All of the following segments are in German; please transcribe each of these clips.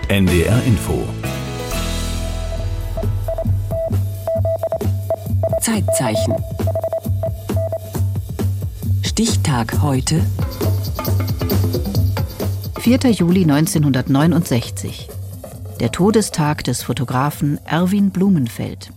NDR Info. Zeitzeichen. Stichtag heute. 4. Juli 1969. Der Todestag des Fotografen Erwin Blumenfeld.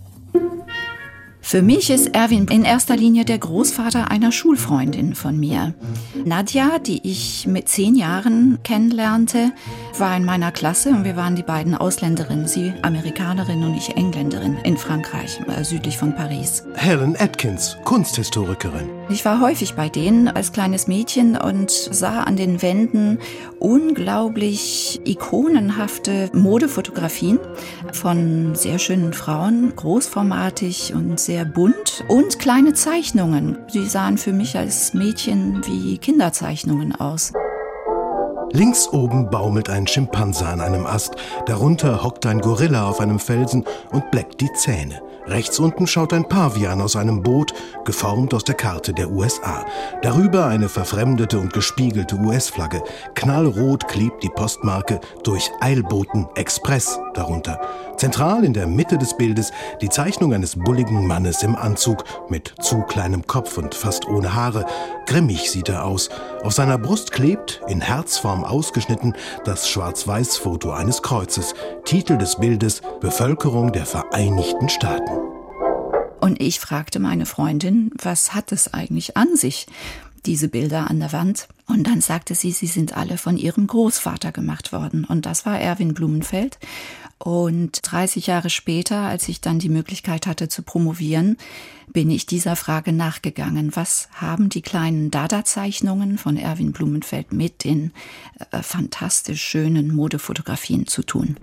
Für mich ist Erwin in erster Linie der Großvater einer Schulfreundin von mir. Nadja, die ich mit 10 Jahren kennenlernte, war in meiner Klasse und wir waren die beiden Ausländerinnen. Sie Amerikanerin und ich Engländerin in Frankreich, südlich von Paris. Helen Atkins, Kunsthistorikerin. Ich war häufig bei denen als kleines Mädchen und sah an den Wänden unglaublich ikonenhafte Modefotografien von sehr schönen Frauen, großformatig und sehr bunt, und kleine Zeichnungen. Sie sahen für mich als Mädchen wie Kinderzeichnungen aus. Links oben baumelt ein Schimpanse an einem Ast, darunter hockt ein Gorilla auf einem Felsen und bleckt die Zähne. Rechts unten schaut ein Pavian aus einem Boot, geformt aus der Karte der USA. Darüber eine verfremdete und gespiegelte US-Flagge. Knallrot klebt die Postmarke durch Eilboten Express darunter. Zentral in der Mitte des Bildes die Zeichnung eines bulligen Mannes im Anzug mit zu kleinem Kopf und fast ohne Haare. Grimmig sieht er aus. Auf seiner Brust klebt, in Herzform ausgeschnitten, das Schwarz-Weiß-Foto eines Kreuzes. Titel des Bildes: Bevölkerung der Vereinigten Staaten. Und ich fragte meine Freundin, was hat es eigentlich an sich, diese Bilder an der Wand? Und dann sagte sie, sie sind alle von ihrem Großvater gemacht worden. Und das war Erwin Blumenfeld. Und 30 Jahre später, als ich dann die Möglichkeit hatte zu promovieren, bin ich dieser Frage nachgegangen. Was haben die kleinen Dada-Zeichnungen von Erwin Blumenfeld mit den fantastisch schönen Modefotografien zu tun?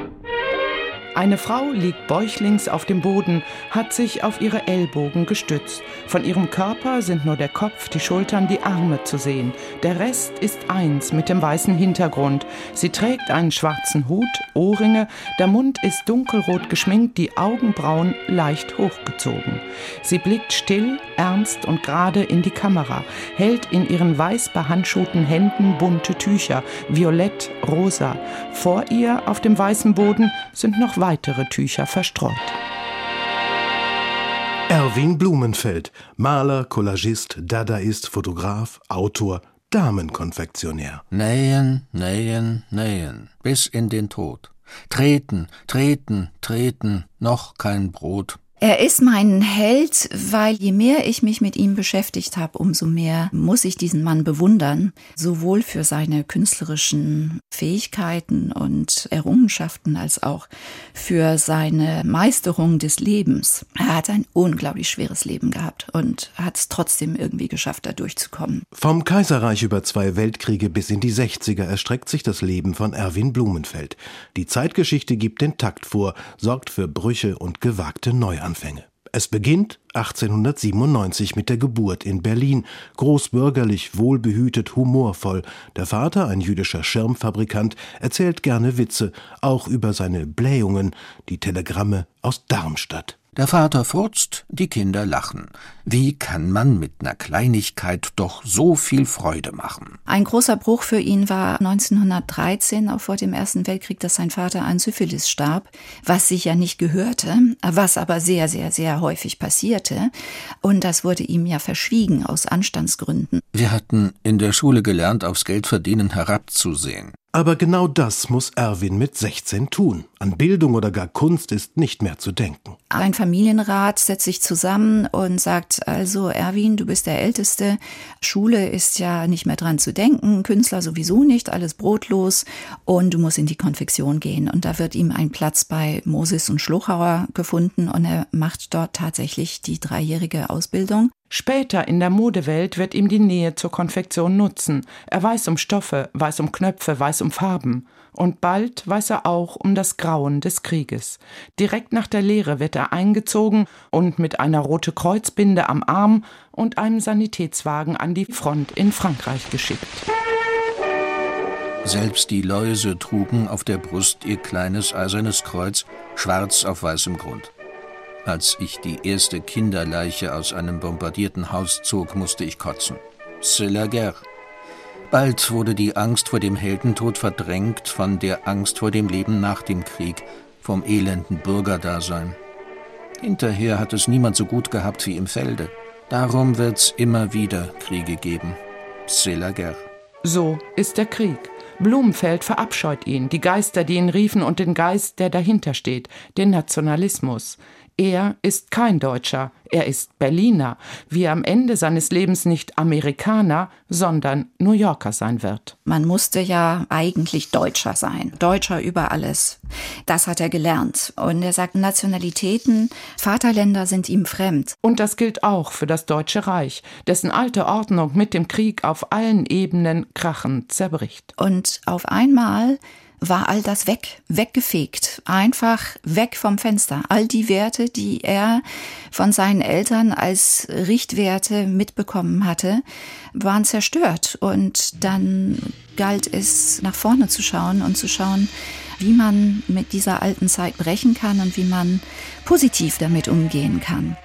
Eine Frau liegt bäuchlings auf dem Boden, hat sich auf ihre Ellbogen gestützt. Von ihrem Körper sind nur der Kopf, die Schultern, die Arme zu sehen. Der Rest ist eins mit dem weißen Hintergrund. Sie trägt einen schwarzen Hut, Ohrringe, der Mund ist dunkelrot geschminkt, die Augenbrauen leicht hochgezogen. Sie blickt still, ernst und gerade in die Kamera, hält in ihren weiß behandschuhten Händen bunte Tücher, violett, rosa. Vor ihr auf dem weißen Boden sind noch weitere Tücher verstreut. Erwin Blumenfeld, Maler, Collagist, Dadaist, Fotograf, Autor, Damenkonfektionär. Nähen, nähen, nähen, bis in den Tod. Treten, treten, treten, noch kein Brot. Er ist mein Held, weil je mehr ich mich mit ihm beschäftigt habe, umso mehr muss ich diesen Mann bewundern. Sowohl für seine künstlerischen Fähigkeiten und Errungenschaften als auch für seine Meisterung des Lebens. Er hat ein unglaublich schweres Leben gehabt und hat es trotzdem irgendwie geschafft, da durchzukommen. Vom Kaiserreich über 2 Weltkriege bis in die 60er erstreckt sich das Leben von Erwin Blumenfeld. Die Zeitgeschichte gibt den Takt vor, sorgt für Brüche und gewagte Neuanfänge. Es beginnt 1897 mit der Geburt in Berlin. Großbürgerlich, wohlbehütet, humorvoll. Der Vater, ein jüdischer Schirmfabrikant, erzählt gerne Witze, auch über seine Blähungen, die Telegramme aus Darmstadt. Der Vater furzt, die Kinder lachen. Wie kann man mit einer Kleinigkeit doch so viel Freude machen? Ein großer Bruch für ihn war 1913, auch vor dem Ersten Weltkrieg, dass sein Vater an Syphilis starb, was sicher nicht gehörte, was aber sehr, sehr, sehr häufig passierte. Und das wurde ihm ja verschwiegen aus Anstandsgründen. Wir hatten in der Schule gelernt, aufs Geldverdienen herabzusehen. Aber genau das muss Erwin mit 16 tun. An Bildung oder gar Kunst ist nicht mehr zu denken. Ein Familienrat setzt sich zusammen und sagt, also Erwin, du bist der Älteste, Schule ist ja nicht mehr dran zu denken, Künstler sowieso nicht, alles brotlos, und du musst in die Konfektion gehen. Und da wird ihm ein Platz bei Moses und Schluchauer gefunden und er macht dort tatsächlich die 3-jährige Ausbildung. Später in der Modewelt wird ihm die Nähe zur Konfektion nutzen. Er weiß um Stoffe, weiß um Knöpfe, weiß um Farben. Und bald weiß er auch um das Grauen des Krieges. Direkt nach der Lehre wird er eingezogen und mit einer Rote-Kreuz-Binde am Arm und einem Sanitätswagen an die Front in Frankreich geschickt. Selbst die Läuse trugen auf der Brust ihr kleines eisernes Kreuz, schwarz auf weißem Grund. Als ich die erste Kinderleiche aus einem bombardierten Haus zog, musste ich kotzen. C'est la guerre. Bald wurde die Angst vor dem Heldentod verdrängt von der Angst vor dem Leben nach dem Krieg, vom elenden Bürgerdasein. Hinterher hat es niemand so gut gehabt wie im Felde. Darum wird's immer wieder Kriege geben. C'est la guerre. So ist der Krieg. Blumenfeld verabscheut ihn, die Geister, die ihn riefen, und den Geist, der dahinter steht, den Nationalismus. Er ist kein Deutscher, er ist Berliner, wie er am Ende seines Lebens nicht Amerikaner, sondern New Yorker sein wird. Man musste ja eigentlich Deutscher sein, Deutscher über alles. Das hat er gelernt. Und er sagt, Nationalitäten, Vaterländer sind ihm fremd. Und das gilt auch für das Deutsche Reich, dessen alte Ordnung mit dem Krieg auf allen Ebenen krachend zerbricht. Und auf einmal war all das weggefegt, einfach weg vom Fenster. All die Werte, die er von seinen Eltern als Richtwerte mitbekommen hatte, waren zerstört. Und dann galt es, nach vorne zu schauen und zu schauen, wie man mit dieser alten Zeit brechen kann und wie man positiv damit umgehen kann.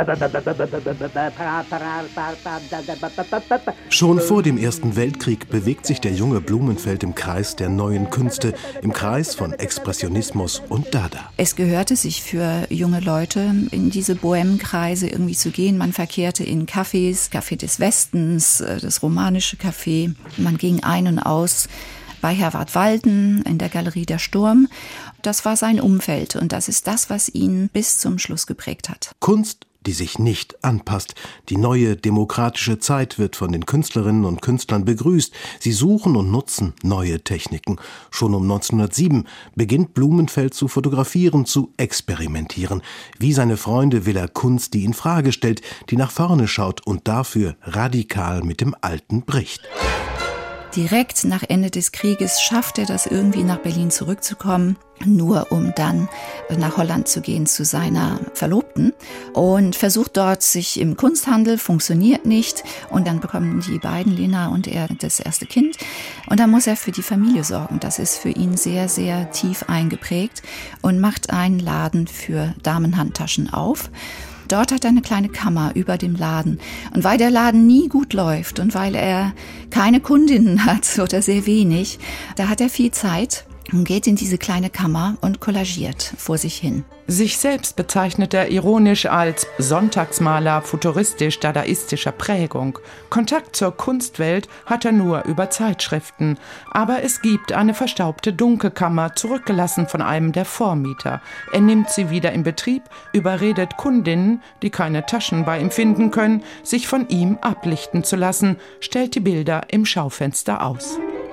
Schon vor dem Ersten Weltkrieg bewegt sich der junge Blumenfeld im Kreis der neuen Künste, im Kreis von Expressionismus und Dada. Es gehörte sich für junge Leute, in diese Bohème-Kreise irgendwie zu gehen. Man verkehrte in Cafés, Café des Westens, das romanische Café. Man ging ein und aus bei Herwart Walden in der Galerie Der Sturm. Das war sein Umfeld und das ist das, was ihn bis zum Schluss geprägt hat. Kunst, die sich nicht anpasst. Die neue demokratische Zeit wird von den Künstlerinnen und Künstlern begrüßt. Sie suchen und nutzen neue Techniken. Schon um 1907 beginnt Blumenfeld zu fotografieren, zu experimentieren. Wie seine Freunde will er Kunst, die in Frage stellt, die nach vorne schaut und dafür radikal mit dem Alten bricht. Direkt nach Ende des Krieges schafft er das irgendwie, nach Berlin zurückzukommen, nur um dann nach Holland zu gehen zu seiner Verlobten und versucht dort sich im Kunsthandel, funktioniert nicht und dann bekommen die beiden, Lena und er, das erste Kind und dann muss er für die Familie sorgen. Das ist für ihn sehr, sehr tief eingeprägt und macht einen Laden für Damenhandtaschen auf. Dort hat er eine kleine Kammer über dem Laden. Und weil der Laden nie gut läuft und weil er keine Kundinnen hat oder sehr wenig, da hat er viel Zeit und geht in diese kleine Kammer und kollagiert vor sich hin. Sich selbst bezeichnet er ironisch als Sonntagsmaler futuristisch-dadaistischer Prägung. Kontakt zur Kunstwelt hat er nur über Zeitschriften. Aber es gibt eine verstaubte Dunkelkammer, zurückgelassen von einem der Vormieter. Er nimmt sie wieder in Betrieb, überredet Kundinnen, die keine Taschen bei ihm finden können, sich von ihm ablichten zu lassen, stellt die Bilder im Schaufenster aus.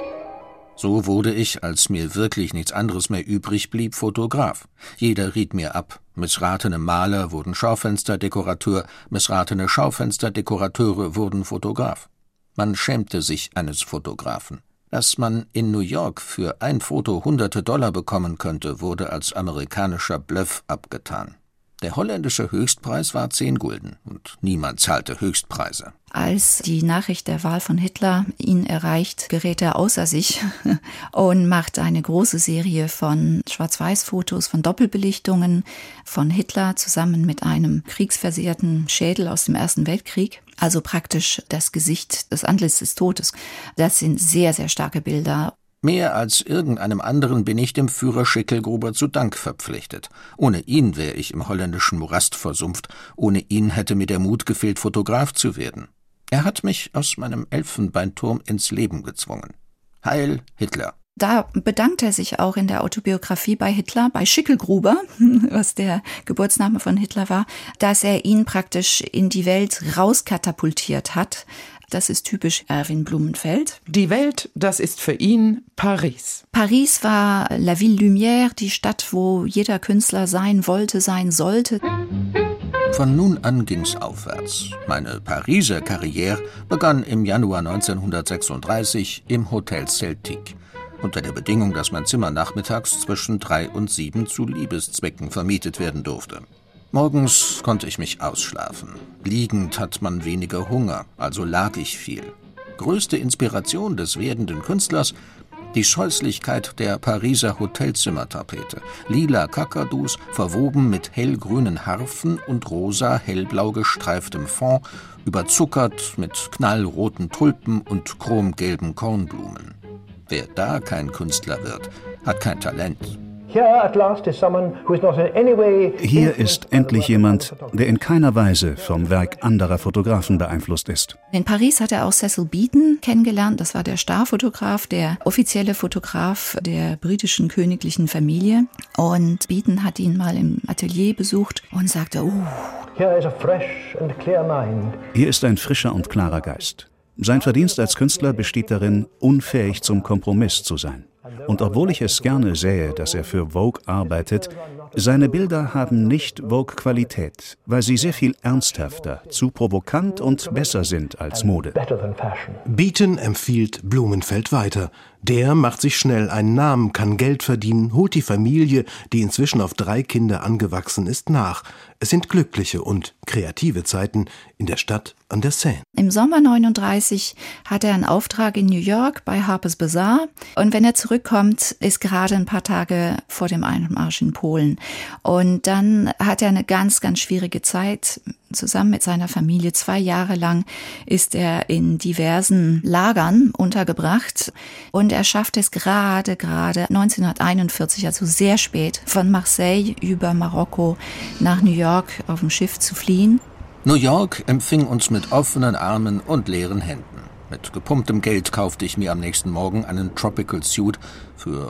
So wurde ich, als mir wirklich nichts anderes mehr übrig blieb, Fotograf. Jeder riet mir ab. Missratene Maler wurden Schaufensterdekorateur, missratene Schaufensterdekorateure wurden Fotograf. Man schämte sich eines Fotografen. Dass man in New York für ein Foto hunderte $100 bekommen könnte, wurde als amerikanischer Bluff abgetan. Der holländische Höchstpreis war 10 Gulden und niemand zahlte Höchstpreise. Als die Nachricht der Wahl von Hitler ihn erreicht, gerät er außer sich und macht eine große Serie von Schwarz-Weiß-Fotos, von Doppelbelichtungen von Hitler zusammen mit einem kriegsversehrten Schädel aus dem Ersten Weltkrieg. Also praktisch das Gesicht, das Antlitz des Todes. Das sind sehr, sehr starke Bilder. Mehr als irgendeinem anderen bin ich dem Führer Schickelgruber zu Dank verpflichtet. Ohne ihn wäre ich im holländischen Morast versumpft. Ohne ihn hätte mir der Mut gefehlt, Fotograf zu werden. Er hat mich aus meinem Elfenbeinturm ins Leben gezwungen. Heil Hitler! Da bedankt er sich auch in der Autobiografie bei Hitler, bei Schickelgruber, was der Geburtsname von Hitler war, dass er ihn praktisch in die Welt rauskatapultiert hat. Das ist typisch Erwin Blumenfeld. Die Welt, das ist für ihn Paris. Paris war la ville lumière, die Stadt, wo jeder Künstler sein wollte, sein sollte. Von nun an ging's aufwärts. Meine Pariser Karriere begann im Januar 1936 im Hotel Celtique. Unter der Bedingung, dass mein Zimmer nachmittags zwischen 3 und 7 zu Liebeszwecken vermietet werden durfte. Morgens konnte ich mich ausschlafen. Liegend hat man weniger Hunger, also lag ich viel. Größte Inspiration des werdenden Künstlers: Die Scheußlichkeit der Pariser Hotelzimmertapete. Lila Kakadus, verwoben mit hellgrünen Harfen und rosa, hellblau gestreiftem Fond, überzuckert mit knallroten Tulpen und chromgelben Kornblumen. Wer da kein Künstler wird, hat kein Talent. Hier ist endlich jemand, der in keiner Weise vom Werk anderer Fotografen beeinflusst ist. In Paris hat er auch Cecil Beaton kennengelernt. Das war der Starfotograf, der offizielle Fotograf der britischen königlichen Familie. Und Beaton hat ihn mal im Atelier besucht und sagte, Hier ist ein frischer und klarer Geist. Sein Verdienst als Künstler besteht darin, unfähig zum Kompromiss zu sein. Und obwohl ich es gerne sähe, dass er für Vogue arbeitet, seine Bilder haben nicht Vogue-Qualität, weil sie sehr viel ernsthafter, zu provokant und besser sind als Mode. Beaton empfiehlt Blumenfeld weiter. Der macht sich schnell einen Namen, kann Geld verdienen, holt die Familie, die inzwischen auf 3 Kinder angewachsen ist, nach. Es sind glückliche und kreative Zeiten in der Stadt an der Seine. Im Sommer 1939 hat er einen Auftrag in New York bei Harper's Bazaar. Und wenn er zurückkommt, ist gerade ein paar Tage vor dem Einmarsch in Polen. Und dann hat er eine ganz, ganz schwierige Zeit. Zusammen mit seiner Familie 2 Jahre lang ist er in diversen Lagern untergebracht. Und er schafft es gerade 1941, also sehr spät, von Marseille über Marokko nach New York auf dem Schiff zu fliehen. New York empfing uns mit offenen Armen und leeren Händen. Mit gepumptem Geld kaufte ich mir am nächsten Morgen einen Tropical Suit für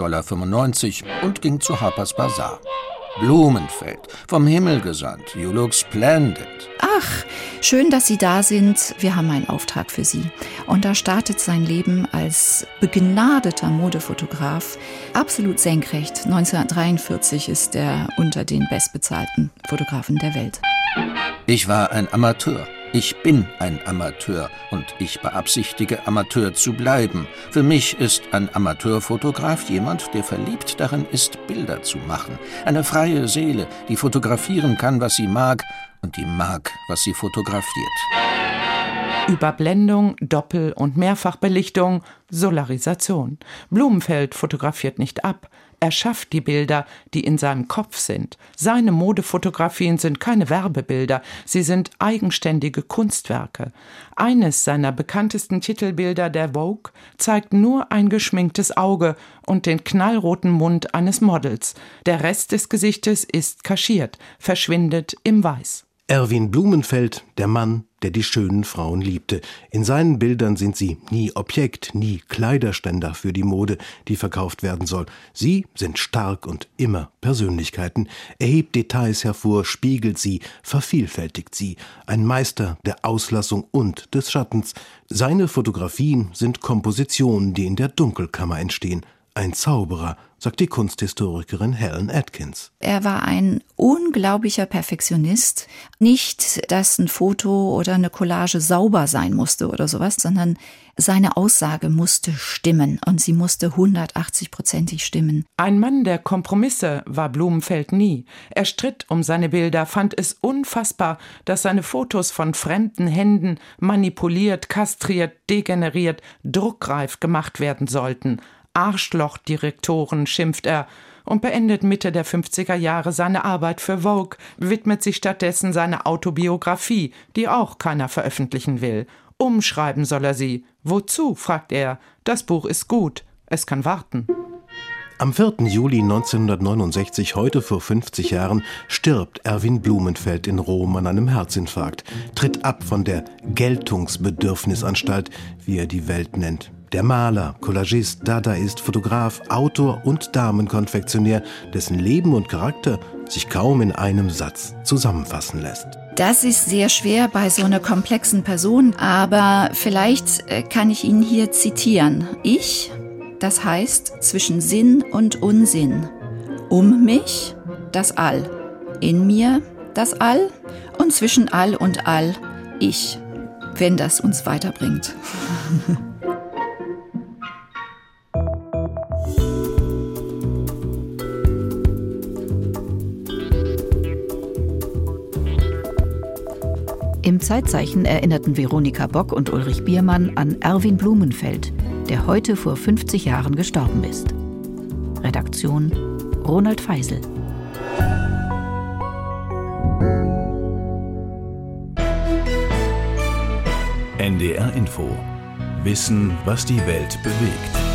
$19,95 und ging zu Harper's Bazaar. Blumenfeld, vom Himmel gesandt, you look splendid. Ach, schön, dass Sie da sind. Wir haben einen Auftrag für Sie. Und da startet sein Leben als begnadeter Modefotograf absolut senkrecht. 1943 ist er unter den bestbezahlten Fotografen der Welt. Ich war ein Amateur. Ich bin ein Amateur und ich beabsichtige, Amateur zu bleiben. Für mich ist ein Amateurfotograf jemand, der verliebt darin ist, Bilder zu machen. Eine freie Seele, die fotografieren kann, was sie mag, und die mag, was sie fotografiert. Überblendung, Doppel- und Mehrfachbelichtung, Solarisation. Blumenfeld fotografiert nicht ab. Er schafft die Bilder, die in seinem Kopf sind. Seine Modefotografien sind keine Werbebilder, sie sind eigenständige Kunstwerke. Eines seiner bekanntesten Titelbilder der Vogue zeigt nur ein geschminktes Auge und den knallroten Mund eines Models. Der Rest des Gesichtes ist kaschiert, verschwindet im Weiß. Erwin Blumenfeld, der Mann, der die schönen Frauen liebte. In seinen Bildern sind sie nie Objekt, nie Kleiderständer für die Mode, die verkauft werden soll. Sie sind stark und immer Persönlichkeiten. Er hebt Details hervor, spiegelt sie, vervielfältigt sie. Ein Meister der Auslassung und des Schattens. Seine Fotografien sind Kompositionen, die in der Dunkelkammer entstehen. Ein Zauberer, sagt die Kunsthistorikerin Helen Atkins. Er war ein unglaublicher Perfektionist. Nicht, dass ein Foto oder eine Collage sauber sein musste oder sowas, sondern seine Aussage musste stimmen und sie musste 180%ig stimmen. Ein Mann der Kompromisse war Blumenfeld nie. Er stritt um seine Bilder, fand es unfassbar, dass seine Fotos von fremden Händen manipuliert, kastriert, degeneriert, druckreif gemacht werden sollten. Arschlochdirektoren, schimpft er und beendet Mitte der 50er Jahre seine Arbeit für Vogue, widmet sich stattdessen seiner Autobiografie, die auch keiner veröffentlichen will. Umschreiben soll er sie. Wozu, fragt er. Das Buch ist gut, es kann warten. Am 4. Juli 1969, heute vor 50 Jahren, stirbt Erwin Blumenfeld in Rom an einem Herzinfarkt, tritt ab von der Geltungsbedürfnisanstalt, wie er die Welt nennt. Der Maler, Collagist, Dadaist, Fotograf, Autor und Damenkonfektionär, dessen Leben und Charakter sich kaum in einem Satz zusammenfassen lässt. Das ist sehr schwer bei so einer komplexen Person, aber vielleicht kann ich ihn hier zitieren. Ich, das heißt zwischen Sinn und Unsinn. Um mich, das All. In mir, das All. Und zwischen All und All, ich. Wenn das uns weiterbringt. Im Zeitzeichen erinnerten Veronika Bock und Ulrich Biermann an Erwin Blumenfeld. der heute vor 50 Jahren gestorben ist. Redaktion Ronald Feisel. NDR Info. Wissen, was die Welt bewegt.